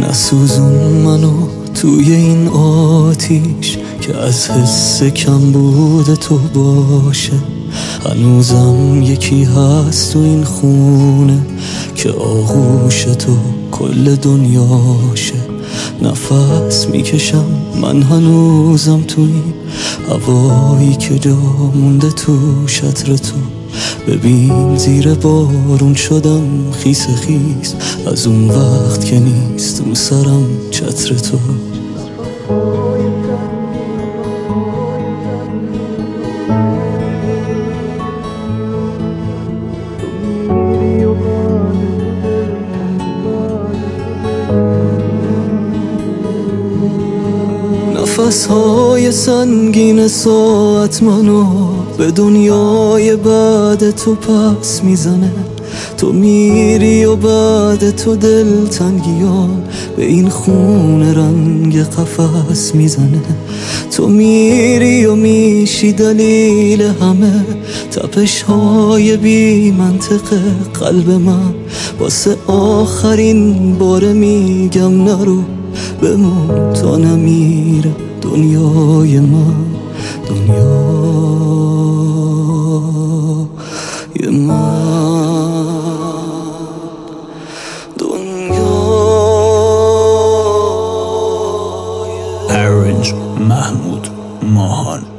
نسوزون منو توی این آتیش که از حس کم بود تو باشه. هنوزم یکی هست تو این خونه که آغوش تو کل دنیاشه. نفس میکشم من هنوزم تو این هوایی که جا مونده تو شطر تو. ببین زیر بارون شدم خیس خیس از اون وقت که نیست رو سرم چتر تو. نفس‌های سنگین ساعت منو به دنیای بعد تو پس میزنه. تو میری و بعد تو دلتنگیام به این خونه رنگ قفس میزنه. تو میری و میشی دلیل همه تپش‌های بی منطق قلب من. واسه آخرین بار میگم نرو بمون تا نمیره دنیای من. دنیای من Arrange محمود ماهان.